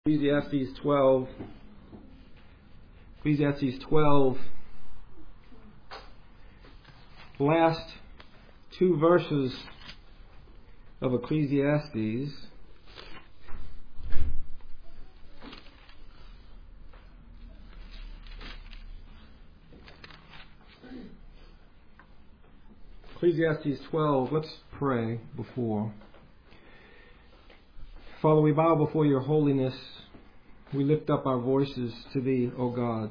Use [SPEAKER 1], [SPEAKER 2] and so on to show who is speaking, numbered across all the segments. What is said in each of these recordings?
[SPEAKER 1] Ecclesiastes 12. Ecclesiastes 12. Last two verses of Ecclesiastes. Ecclesiastes 12. Let's pray before. Father, we bow before your holiness. We lift up our voices to thee, O God.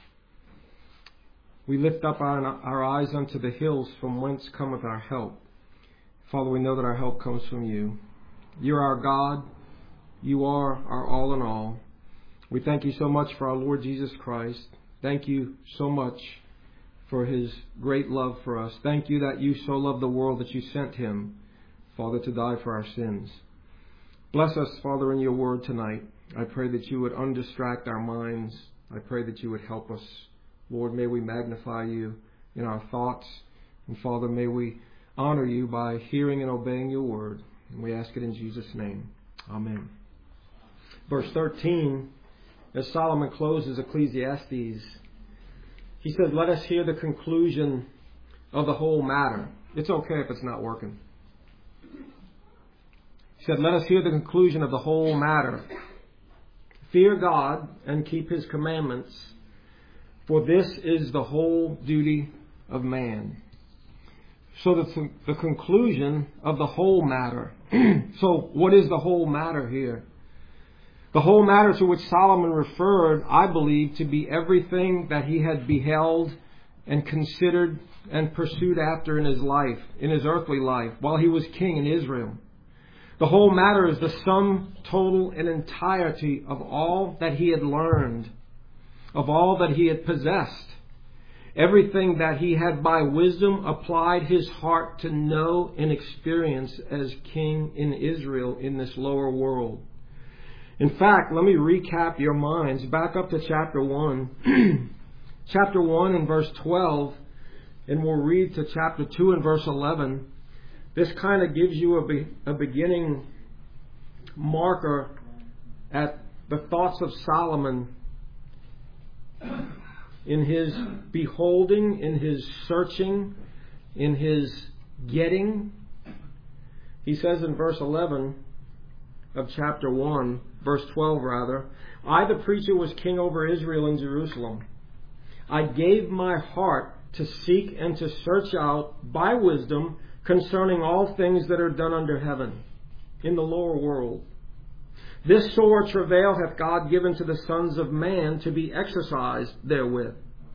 [SPEAKER 1] We lift up our eyes unto the hills from whence cometh our help. Father, we know that our help comes from you. You are our God. You are our all in all. We thank you so much for our Lord Jesus Christ. Thank you so much for his great love for us. Thank you that you so loved the world that you sent him, Father, to die for our sins. Bless us, Father, in your word tonight. I pray that you would undistract our minds. I pray that you would help us. Lord, may we magnify you in our thoughts. And Father, may we honor you by hearing and obeying your word. And we ask it in Jesus' name. Amen. Verse 13, as Solomon closes Ecclesiastes, he says, let us hear the conclusion of the whole matter. It's okay if it's not working. He said, let us hear the conclusion of the whole matter. Fear God and keep his commandments, for this is the whole duty of man. So the conclusion of the whole matter. So what is the whole matter here? The whole matter to which Solomon referred, I believe, to be everything that he had beheld and considered and pursued after in his life, in his earthly life, while he was king in Israel. The whole matter is the sum total and entirety of all that he had learned, of all that he had possessed, everything that he had by wisdom applied his heart to know and experience as king in Israel in this lower world. In fact, let me recap your minds. Back up to chapter 1. Chapter 1 and verse 12, and we'll read to chapter 2 and verse 11. This kind of gives you a beginning marker at the thoughts of Solomon in his beholding, in his searching, in his getting. He says in verse 11 of chapter 1, verse 12 rather, I, the preacher, was king over Israel in Jerusalem. I gave my heart to seek and to search out by wisdom concerning all things that are done under heaven, in the lower world. This sore travail hath God given to the sons of man to be exercised therewith.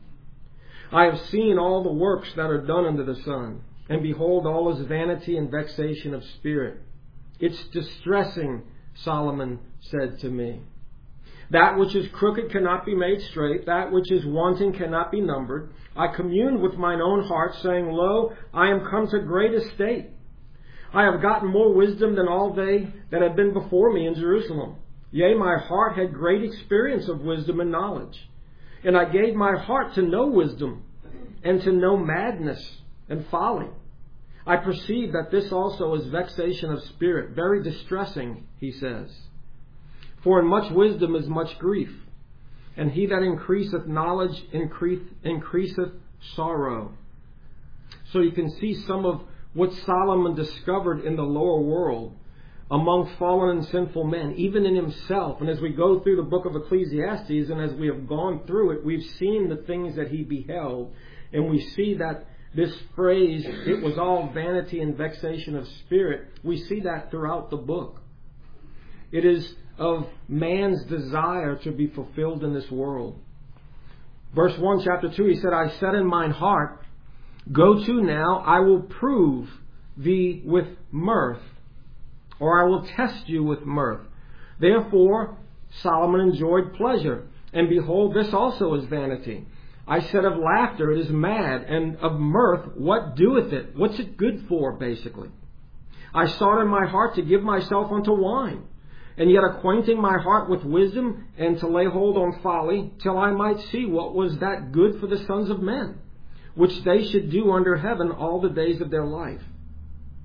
[SPEAKER 1] I have seen all the works that are done under the sun, and behold, all is vanity and vexation of spirit. It's distressing, Solomon said to me. That which is crooked cannot be made straight. That which is wanting cannot be numbered. I communed with mine own heart, saying, Lo, I am come to great estate. I have gotten more wisdom than all they that have been before me in Jerusalem. Yea, my heart had great experience of wisdom and knowledge. And I gave my heart to know wisdom, and to know madness and folly. I perceive that this also is vexation of spirit, very distressing, he says. For in much wisdom is much grief, and he that increaseth knowledge increaseth sorrow. So you can see some of what Solomon discovered in the lower world among fallen and sinful men, even in himself. And as we go through the book of Ecclesiastes, and as we have gone through it, we've seen the things that he beheld, and we see that this phrase, it was all vanity and vexation of spirit, we see that throughout the book. It is of man's desire to be fulfilled in this world. Verse 1, chapter 2, he said, I said in mine heart, go to now, I will prove thee with mirth, or I will test you with mirth. Therefore, Solomon enjoyed pleasure, and behold, this also is vanity. I said of laughter, it is mad, and of mirth, what doeth it? What's it good for, basically? I sought in my heart to give myself unto wine, and yet acquainting my heart with wisdom, and to lay hold on folly, till I might see what was that good for the sons of men, which they should do under heaven all the days of their life.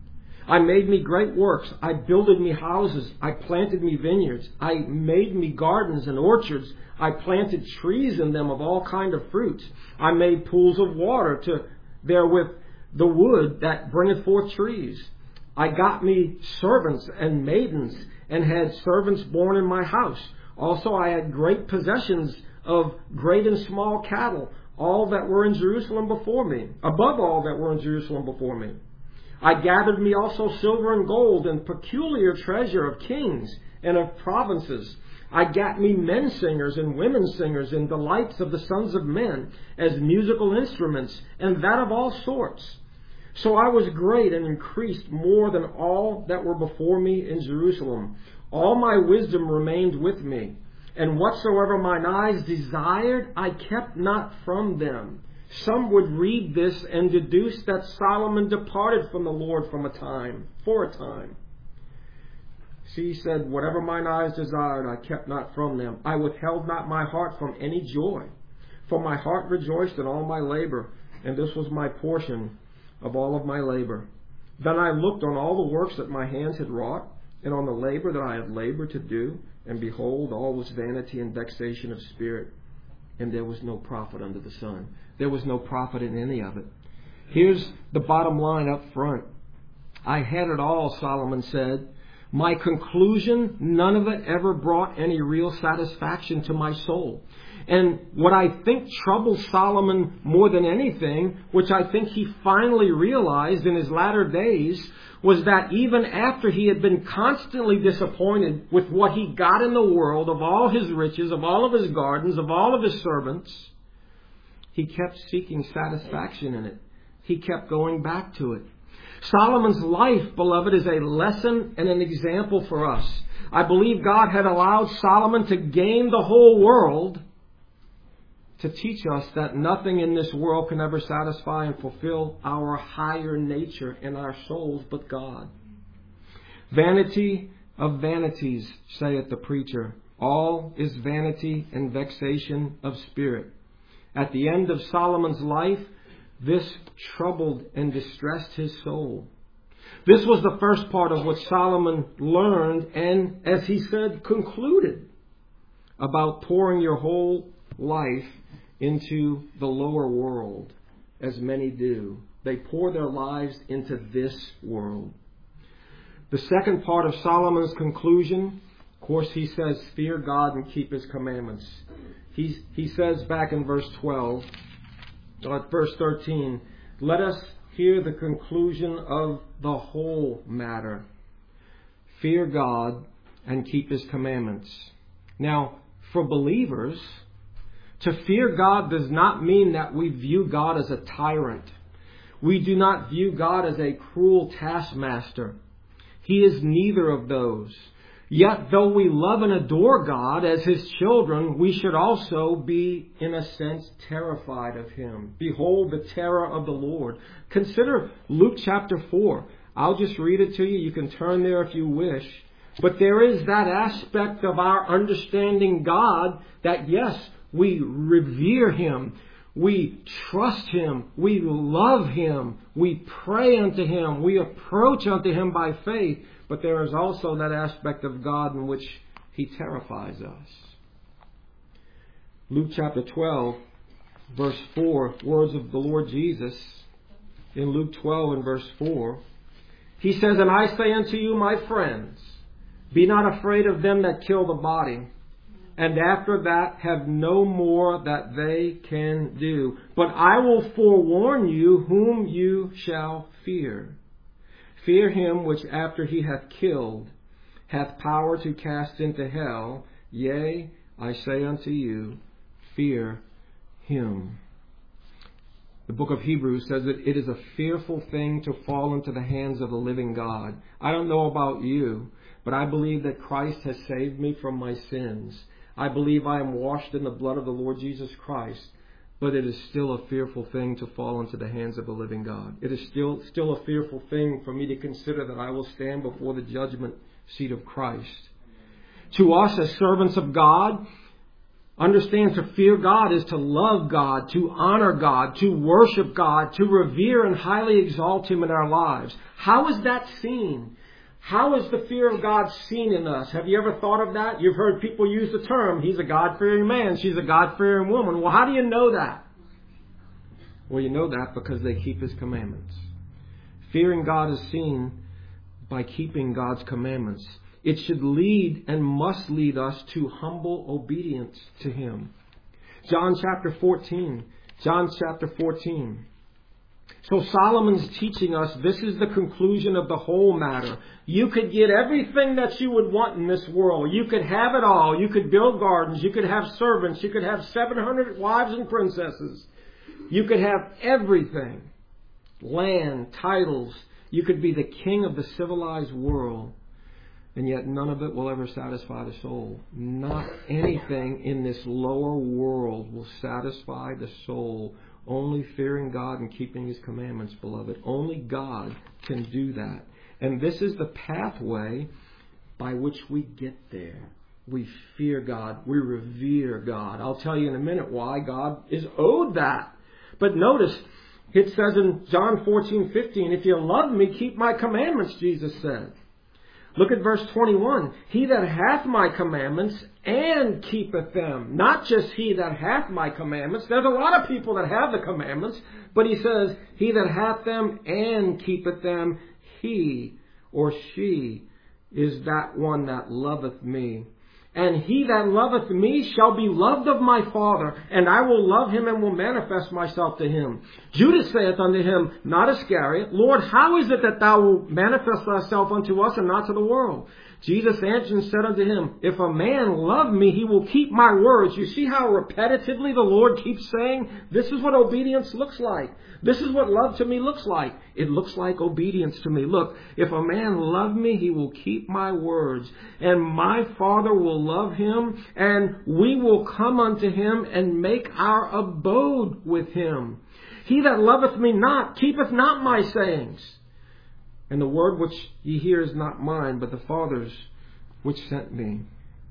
[SPEAKER 1] I made me great works. I builded me houses. I planted me vineyards. I made me gardens and orchards. I planted trees in them of all kind of fruits. I made pools of water to therewith the wood that bringeth forth trees. I got me servants and maidens, and had servants born in my house. Also I had great possessions of great and small cattle, all that were in Jerusalem before me, above all that were in Jerusalem before me. I gathered me also silver and gold, and peculiar treasure of kings and of provinces. I gat me men singers and women singers, and delights of the sons of men, as musical instruments, and that of all sorts. So I was great and increased more than all that were before me in Jerusalem. All my wisdom remained with me, and whatsoever mine eyes desired, I kept not from them. Some would read this and deduce that Solomon departed from the Lord for a time. See, he said, whatever mine eyes desired, I kept not from them. I withheld not my heart from any joy, for my heart rejoiced in all my labor, and this was my portion of all of my labor. Then I looked on all the works that my hands had wrought, and on the labor that I had labored to do, and behold, all was vanity and vexation of spirit, and there was no profit under the sun. There was no profit in any of it. Here's the bottom line up front. I had it all, Solomon said. My conclusion, none of it ever brought any real satisfaction to my soul. And what I think troubled Solomon more than anything, which I think he finally realized in his latter days, was that even after he had been constantly disappointed with what he got in the world, of all his riches, of all of his gardens, of all of his servants, he kept seeking satisfaction in it. He kept going back to it. Solomon's life, beloved, is a lesson and an example for us. I believe God had allowed Solomon to gain the whole world to teach us that nothing in this world can ever satisfy and fulfill our higher nature in our souls but God. Vanity of vanities, saith the preacher. All is vanity and vexation of spirit. At the end of Solomon's life, this troubled and distressed his soul. This was the first part of what Solomon learned and, as he said, concluded about pouring your whole life into the lower world, as many do. They pour their lives into this world. The second part of Solomon's conclusion, of course, he says, fear God and keep His commandments. He says back in verse 12, verse 13, let us hear the conclusion of the whole matter. Fear God and keep His commandments. Now, for believers, to fear God does not mean that we view God as a tyrant. We do not view God as a cruel taskmaster. He is neither of those. Yet, though we love and adore God as His children, we should also be, in a sense, terrified of Him. Behold the terror of the Lord. Consider Luke chapter 4. I'll just read it to you. You can turn there if you wish. But there is that aspect of our understanding God that, yes, we revere Him. We trust Him. We love Him. We pray unto Him. We approach unto Him by faith. But there is also that aspect of God in which He terrifies us. Luke chapter 12, verse 4, words of the Lord Jesus. In Luke 12 and verse 4, He says, and I say unto you, my friends, be not afraid of them that kill the body, and after that have no more that they can do. But I will forewarn you whom you shall fear. Fear him which after he hath killed hath power to cast into hell. Yea, I say unto you, fear him. The book of Hebrews says that it is a fearful thing to fall into the hands of the living God. I don't know about you, but I believe that Christ has saved me from my sins. I believe I am washed in the blood of the Lord Jesus Christ. But it is still a fearful thing to fall into the hands of the living God. It is still a fearful thing for me to consider that I will stand before the judgment seat of Christ. To us as servants of God, Understand, to fear God is to love God, to honor God, to worship God, to revere and highly exalt Him in our lives. How is that seen? How is the fear of God seen in us? Have you ever thought of that? You've heard people use the term, he's a God-fearing man, she's a God-fearing woman. Well, how do you know that? Well, you know that because they keep His commandments. Fearing God is seen by keeping God's commandments. It should lead and must lead us to humble obedience to Him. John chapter 14. So Solomon's teaching us this is the conclusion of the whole matter. You could get everything that you would want in this world. You could have it all. You could build gardens. You could have servants. You could have 700 wives and princesses. You could have everything. Land, titles. You could be the king of the civilized world. And yet none of it will ever satisfy the soul. Not anything in this lower world will satisfy the soul. Only fearing God and keeping His commandments, beloved. Only God can do that. And this is the pathway by which we get there. We fear God. We revere God. I'll tell you in a minute why God is owed that. But notice, it says in John 14:15, if you love me, keep my commandments, Jesus said. Look at verse 21. He that hath my commandments and keepeth them. Not just he that hath my commandments. There's a lot of people that have the commandments. But he says, he that hath them and keepeth them, he or she is that one that loveth me. And he that loveth me shall be loved of my Father, and I will love him and will manifest myself to him. Judas saith unto him, not Iscariot, Lord, how is it that thou wilt manifest thyself unto us and not to the world? Jesus answered and said unto him, if a man love me, he will keep my words. You see how repetitively the Lord keeps saying, this is what obedience looks like. This is what love to me looks like. It looks like obedience to me. Look, if a man love me, he will keep my words. And my Father will love him, and we will come unto him and make our abode with him. He that loveth me not, keepeth not my sayings. And the word which ye hear is not mine, but the Father's which sent me.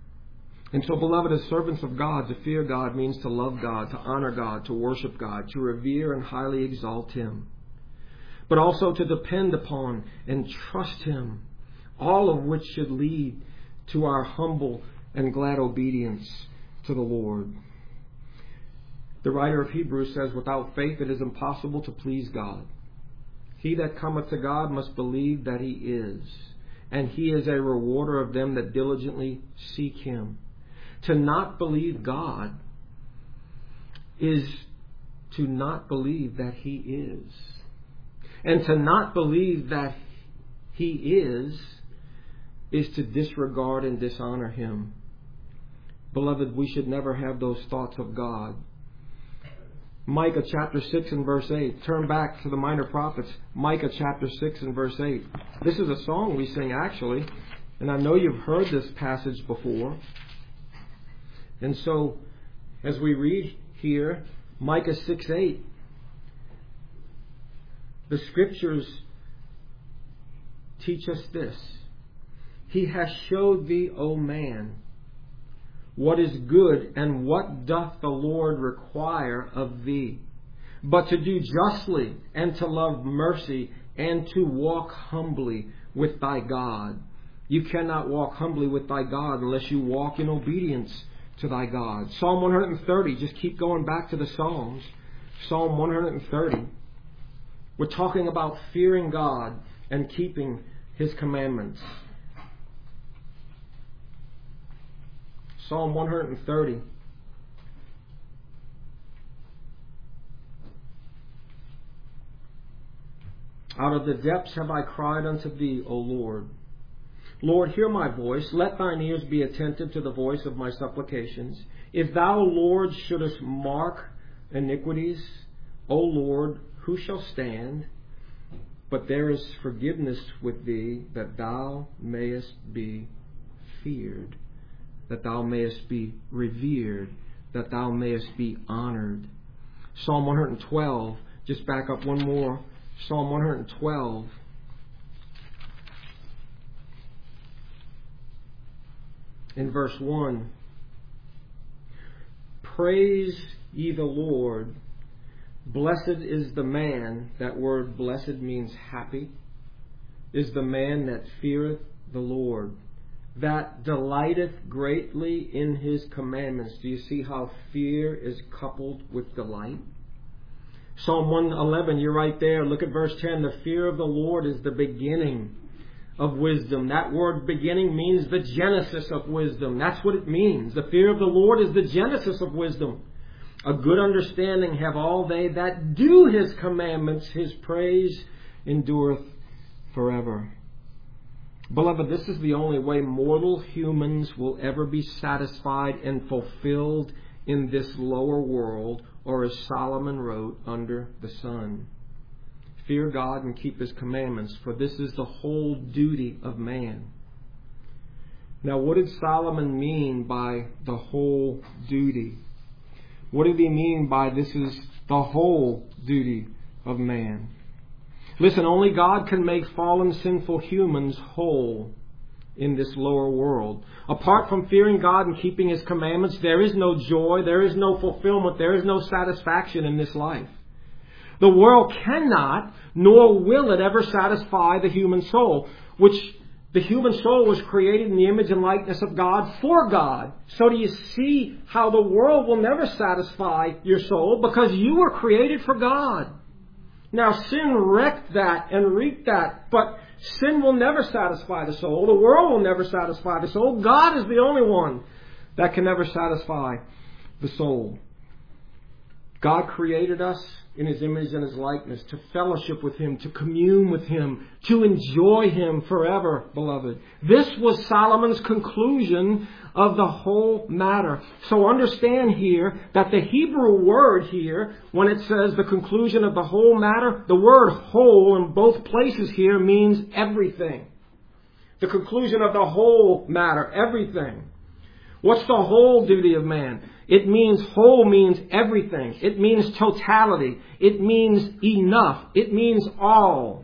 [SPEAKER 1] And so, beloved, as servants of God, to fear God means to love God, to honor God, to worship God, to revere and highly exalt Him. But also to depend upon and trust Him, all of which should lead to our humble and glad obedience to the Lord. The writer of Hebrews says, without faith it is impossible to please God. He that cometh to God must believe that He is, and He is a rewarder of them that diligently seek Him. To not believe God is to not believe that He is. And to not believe that He is to disregard and dishonor Him. Beloved, we should never have those thoughts of God. Micah chapter 6 and verse 8. Turn back to the minor prophets. Micah chapter 6 and verse 8. This is a song we sing actually. And I know you've heard this passage before. And so, as we read here, Micah 6:8, the Scriptures teach us this. He hath showed thee, O man, what is good, and what doth the Lord require of thee, but to do justly, and to love mercy, and to walk humbly with thy God. You cannot walk humbly with thy God unless you walk in obedience to thy God. Psalm 130, just keep going back to the Psalms. Psalm 130. We're talking about fearing God and keeping His commandments. Psalm 130. Out of the depths have I cried unto thee, O Lord. Lord, hear my voice. Let thine ears be attentive to the voice of my supplications. If thou, Lord, shouldest mark iniquities, O Lord, who shall stand? But there is forgiveness with thee, that thou mayest be feared, that thou mayest be revered, that thou mayest be honored. Psalm 112, just back up one more. Psalm 112. In verse 1, praise ye the Lord. Blessed is the man, that word blessed means happy, is the man that feareth the Lord, that delighteth greatly in His commandments. Do you see how fear is coupled with delight? Psalm 111, you're right there. Look at verse 10. The fear of the Lord is the beginning of wisdom. That word beginning means the genesis of wisdom. That's what it means. The fear of the Lord is the genesis of wisdom. A good understanding have all they that do His commandments. His praise endureth forever. Beloved, this is the only way mortal humans will ever be satisfied and fulfilled in this lower world, or as Solomon wrote, under the sun. Fear God and keep His commandments, for this is the whole duty of man. Now, what did Solomon mean by the whole duty? What did he mean by this is the whole duty of man? Listen, only God can make fallen, sinful humans whole in this lower world. Apart from fearing God and keeping His commandments, there is no joy, there is no fulfillment, there is no satisfaction in this life. The world cannot, nor will it ever satisfy the human soul, which the human soul was created in the image and likeness of God for God. So do you see how the world will never satisfy your soul? Because you were created for God. Now sin wrecked that and reaped that, but sin will never satisfy the soul. The world will never satisfy the soul. God is the only one that can never satisfy the soul. God created us in His image and His likeness to fellowship with Him, to commune with Him, to enjoy Him forever, beloved. This was Solomon's conclusion of the whole matter. So understand here that the Hebrew word here, when it says the conclusion of the whole matter, the word whole in both places here means everything. The conclusion of the whole matter, everything. What's the whole duty of man? It means whole means everything. It means totality. It means enough. It means all.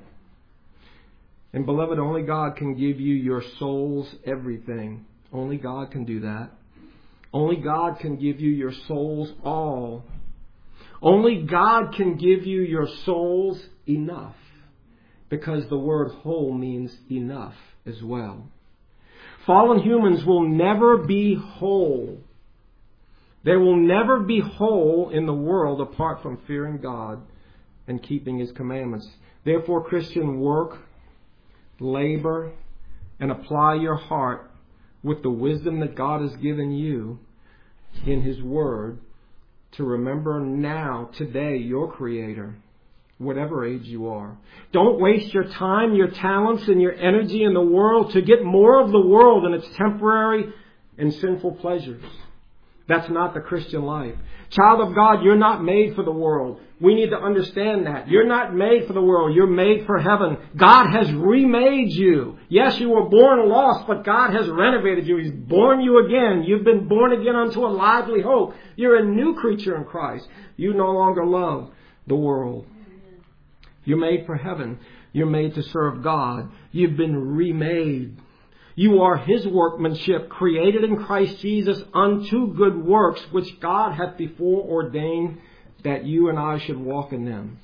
[SPEAKER 1] And beloved, only God can give you your soul's everything. Only God can do that. Only God can give you your soul's all. Only God can give you your soul's enough. Because the word whole means enough as well. Fallen humans will never be whole. They will never be whole in the world apart from fearing God and keeping His commandments. Therefore, Christian, work, labor, and apply your heart with the wisdom that God has given you in His Word to remember now, today, your Creator, whatever age you are. Don't waste your time, your talents, and your energy in the world to get more of the world and its temporary and sinful pleasures. That's not the Christian life. Child of God, you're not made for the world. We need to understand that. You're not made for the world. You're made for heaven. God has remade you. Yes, you were born lost, but God has renovated you. He's born you again. You've been born again unto a lively hope. You're a new creature in Christ. You no longer love the world. You're made for heaven. You're made to serve God. You've been remade. You are His workmanship, created in Christ Jesus unto good works, which God hath before ordained that you and I should walk in them.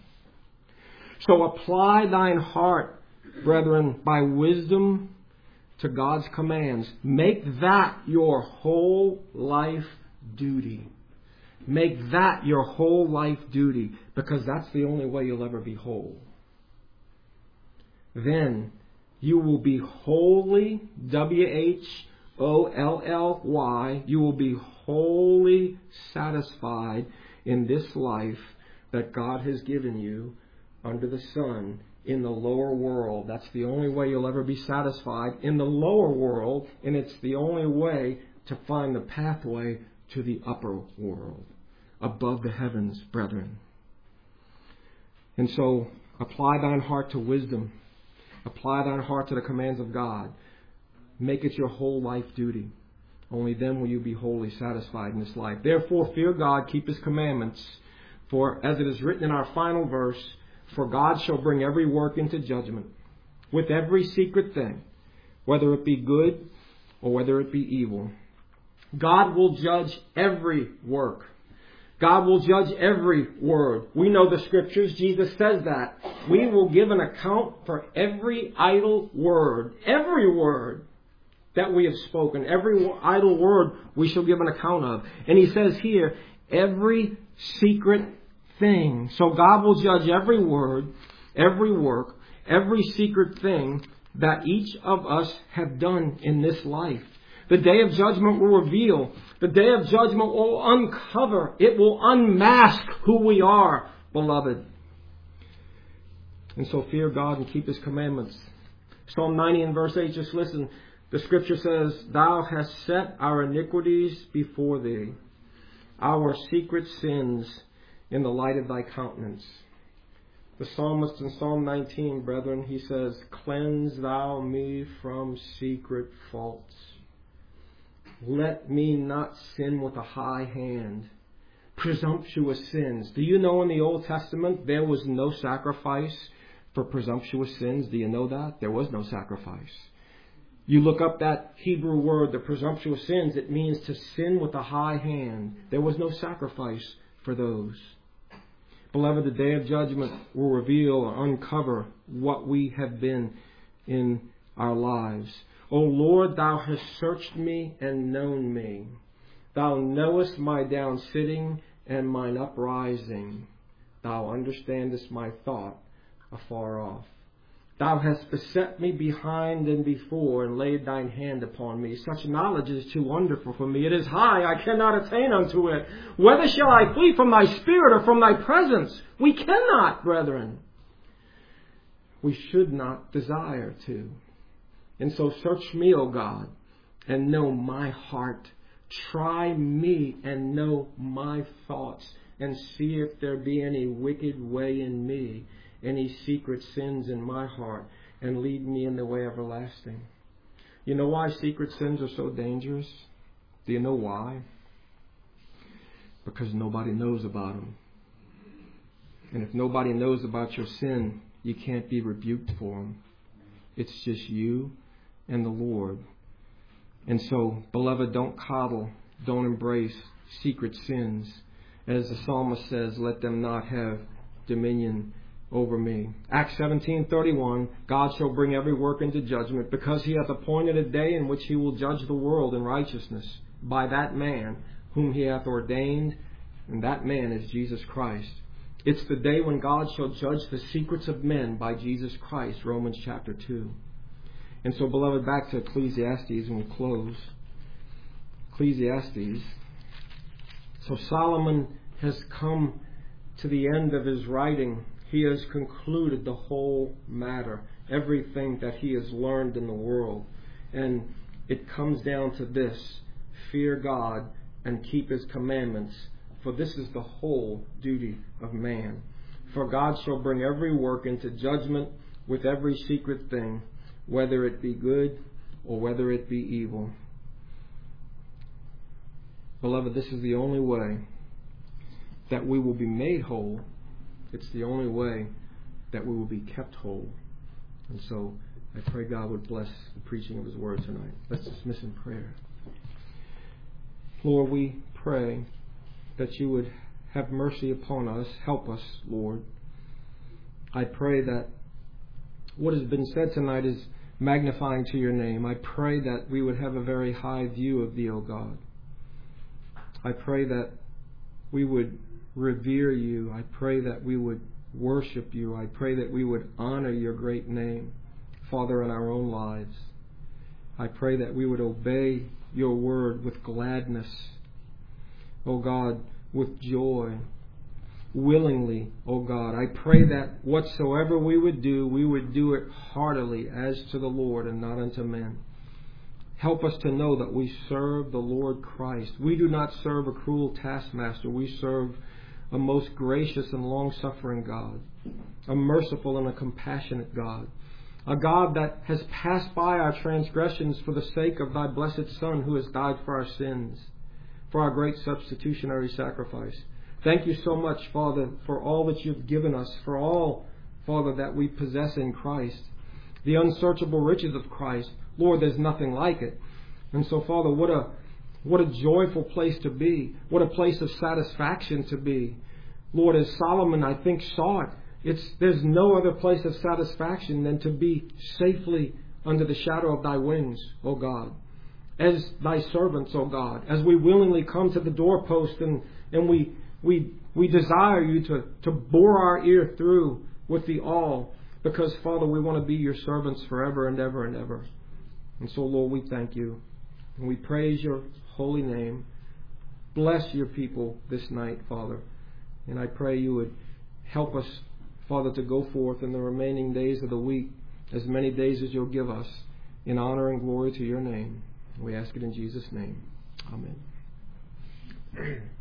[SPEAKER 1] So apply thine heart, brethren, by wisdom to God's commands. Make that your whole life duty. Make that your whole life duty, because that's the only way you'll ever be whole. Then you will be wholly, W-H-O-L-L-Y, you will be wholly satisfied in this life that God has given you under the sun in the lower world. That's the only way you'll ever be satisfied in the lower world, and it's the only way to find the pathway to the upper world, above the heavens, brethren. And so, apply thine heart to wisdom. Apply thine heart to the commands of God. Make it your whole life duty. Only then will you be wholly satisfied in this life. Therefore, fear God, keep His commandments. For, as it is written in our final verse, for God shall bring every work into judgment, with every secret thing, whether it be good or whether it be evil. God will judge every work God will judge every word. We know the Scriptures. Jesus says that. We will give an account for every idle word. Every word that we have spoken. Every idle word we shall give an account of. And He says here, every secret thing. So God will judge every word, every work, every secret thing that each of us have done in this life. The day of judgment will reveal. The day of judgment will uncover. It will unmask who we are, beloved. And so fear God and keep His commandments. Psalm 90 and verse 8, just listen. The Scripture says, Thou hast set our iniquities before Thee, our secret sins in the light of Thy countenance. The psalmist in Psalm 19, brethren, he says, Cleanse Thou me from secret faults. Let me not sin with a high hand. Presumptuous sins. Do you know in the Old Testament there was no sacrifice for presumptuous sins? Do you know that? There was no sacrifice. You look up that Hebrew word, the presumptuous sins, it means to sin with a high hand. There was no sacrifice for those. Beloved, the day of judgment will reveal or uncover what we have been in our lives. O Lord, Thou hast searched me and known me. Thou knowest my down sitting and mine uprising. Thou understandest my thought afar off. Thou hast beset me behind and before, and laid Thine hand upon me. Such knowledge is too wonderful for me. It is high, I cannot attain unto it. Whether shall I flee from Thy Spirit or from Thy presence? We cannot, brethren. We should not desire to. And so search me, O God, and know my heart. Try me and know my thoughts, and see if there be any wicked way in me, any secret sins in my heart, and lead me in the way everlasting. You know why secret sins are so dangerous? Do you know why? Because nobody knows about them. And if nobody knows about your sin, you can't be rebuked for them. It's just you and the Lord. And so, beloved, don't coddle, don't embrace secret sins. As the psalmist says, let them not have dominion over me. Acts 17:31, God shall bring every work into judgment, because He hath appointed a day in which He will judge the world in righteousness by that man whom He hath ordained, and that man is Jesus Christ. It's the day when God shall judge the secrets of men by Jesus Christ, Romans chapter 2. And so, beloved, back to Ecclesiastes, and we'll close. Ecclesiastes. So Solomon has come to the end of his writing. He has concluded the whole matter, everything that he has learned in the world. And it comes down to this: fear God and keep His commandments, for this is the whole duty of man. For God shall bring every work into judgment with every secret thing, whether it be good or whether it be evil. Beloved, this is the only way that we will be made whole. It's the only way that we will be kept whole. And so I pray God would bless the preaching of His word tonight. Let's dismiss in prayer. Lord, we pray that You would have mercy upon us. Help us, Lord. I pray that what has been said tonight is magnifying to Your name. I pray that we would have a very high view of Thee, O God. I pray that we would revere You. I pray that we would worship You. I pray that we would honor Your great name, Father, in our own lives. I pray that we would obey Your word with gladness, O God, with joy, willingly, O God. I pray that whatsoever we would do it heartily as to the Lord and not unto men. Help us to know that we serve the Lord Christ. We do not serve a cruel taskmaster. We serve a most gracious and long-suffering God, a merciful and a compassionate God, a God that has passed by our transgressions for the sake of Thy blessed Son, who has died for our sins, for our great substitutionary sacrifice. Thank You so much, Father, for all that You've given us, for all, Father, that we possess in Christ, the unsearchable riches of Christ. Lord, there's nothing like it. And so, Father, what What a joyful place to be. What a place of satisfaction to be. Lord, as Solomon, I think, saw it, there's no other place of satisfaction than to be safely under the shadow of thy wings, O God. As thy servants, O God, as we willingly come to the doorpost and we desire you to bore our ear through with the all, because, Father, we want to be your servants forever and ever and ever. And so, Lord, we thank you and we praise your holy name. Bless your people this night, Father. And I pray you would help us, Father, to go forth in the remaining days of the week, as many days as you'll give us, in honor and glory to your name. We ask it in Jesus' name. Amen.